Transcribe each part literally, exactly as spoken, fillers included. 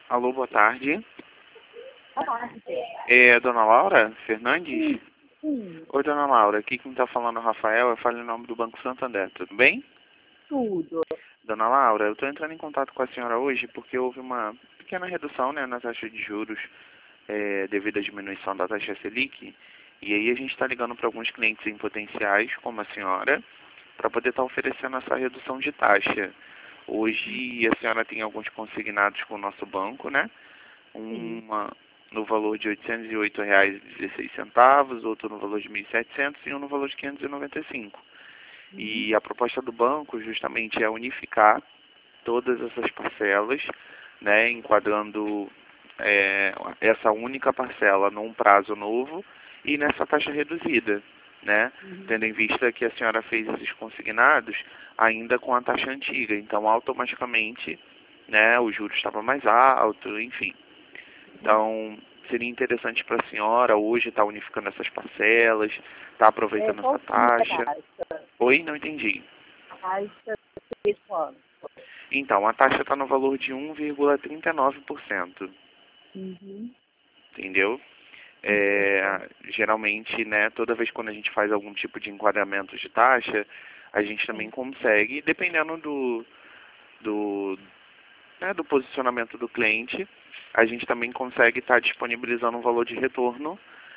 Alô, boa tarde. Boa tarde. É a dona Laura Fernandes? Sim, sim, Oi, dona Laura. Aqui quem está falando é o Rafael. Eu falo em nome do Banco Santander. Tudo bem? tudo. Dona Laura, eu estou entrando em contato com a senhora hoje porque houve uma pequena redução, né, na taxa de juros é, devido à diminuição da taxa Selic. E aí a gente está ligando para alguns clientes em potenciais, como a senhora, para poder estar oferecendo essa redução de taxa. Hoje a senhora tem alguns consignados com o nosso banco, né? Sim. Uma no valor de oitocentos e oito reais e dezesseis centavos, outro no valor de mil e setecentos e um no valor de quinhentos e noventa e cinco. Uhum. E a proposta do banco justamente é unificar todas essas parcelas, né, enquadrando é, essa única parcela num prazo novo e nessa taxa reduzida, né, Uhum. tendo em vista que a senhora fez esses consignados ainda com a taxa antiga, então automaticamente, né, o juros estava mais alto, enfim. Então, seria interessante para a senhora hoje estar unificando essas parcelas, estar É, aproveitando qual essa que é a taxa. taxa? Oi, não entendi. A taxa de quanto? Então, a taxa está no valor de um vírgula trinta e nove por cento, Uhum. entendeu? É, geralmente, né, toda vez quando a gente faz algum tipo de enquadramento de taxa, a gente também Sim. consegue, dependendo do, do, né, do posicionamento do cliente, a gente também consegue estar disponibilizando um valor de retorno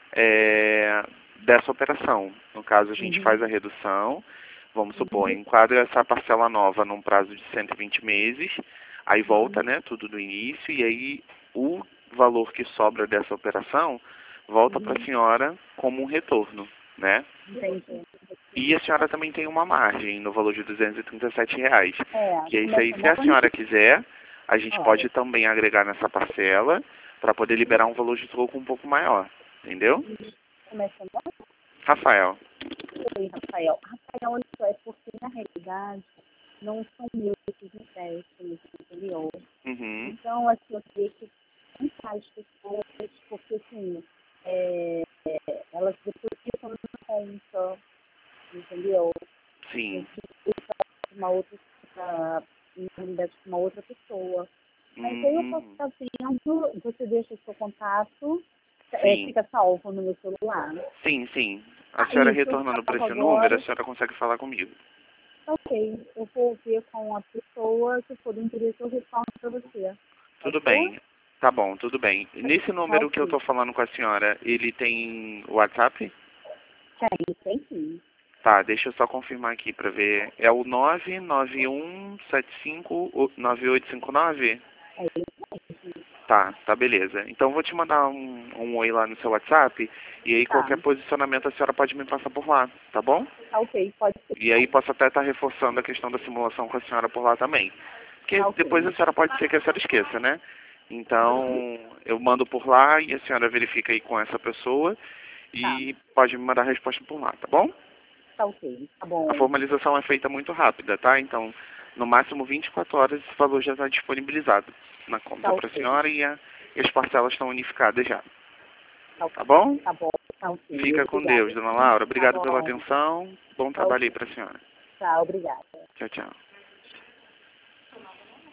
é, dessa operação. No caso, a gente faz Uhum. a redução, vamos supor, enquadra essa parcela nova num prazo de cento e vinte meses, aí volta, Uhum. né, tudo do início, e aí o valor que sobra dessa operação volta para a Uhum. senhora como um retorno, né? Entendi. E a senhora também tem uma margem no valor de duzentos e trinta e sete reais, É, que é isso aí, começa se a muito. senhora quiser, a gente Olha, pode também agregar nessa parcela para poder liberar um valor de troco um pouco maior, entendeu? começa muito. Rafael. Oi, Rafael. Rafael, isso é porque, na realidade, não são meus esses empréstimos, entendeu? Uhum. Então, assim, eu queria que tentar as pessoas, porque, assim, é, elas depositam na conta, entendeu? Sim. Uma outra, uh, na realidade, com uma outra pessoa. Mas aí eu posso Hum, estar vendo, você deixa o seu contato, é, sim. fica salvo no meu celular. Sim, sim. A Ah, senhora isso, eu retornando para salvo esse número, a agora. senhora consegue falar comigo. Ok, eu vou ver com a pessoa, se for do interesse, eu retorno para você. Pode Tudo ser? bem. Tá bom, tudo bem. Nesse Tá número que eu ok. tô falando com a senhora, ele tem WhatsApp? Tem, tem sim. Tá, deixa eu só confirmar aqui pra ver. É o nove nove um sete cinco nove oito cinco nove? É isso mesmo. Tá, tá, beleza. Então eu vou te mandar um, um oi lá no seu WhatsApp e aí Tá, qualquer posicionamento a senhora pode me passar por lá, tá bom? tá ok, pode ser. E aí posso até estar reforçando a questão da simulação com a senhora por lá também. Porque Tá depois a ok. senhora pode ser que a senhora esqueça, né? Então eu mando por lá e a senhora verifica aí com essa pessoa Tá, e pode me mandar a resposta por lá, tá bom? tá ok. Tá A bom. formalização é feita muito rápida, tá? Então, no máximo vinte e quatro horas esse valor já está disponibilizado na Tá conta para a ok. senhora e, a, e as parcelas estão unificadas já. Tá Tá ok. bom? Tá bom. Tá ok. Fica com Deus, Obrigada. dona Laura. Tá Obrigado pela bom. atenção. Bom Tá trabalho aí ok. para a senhora. Tá, obrigada. Tchau, tchau.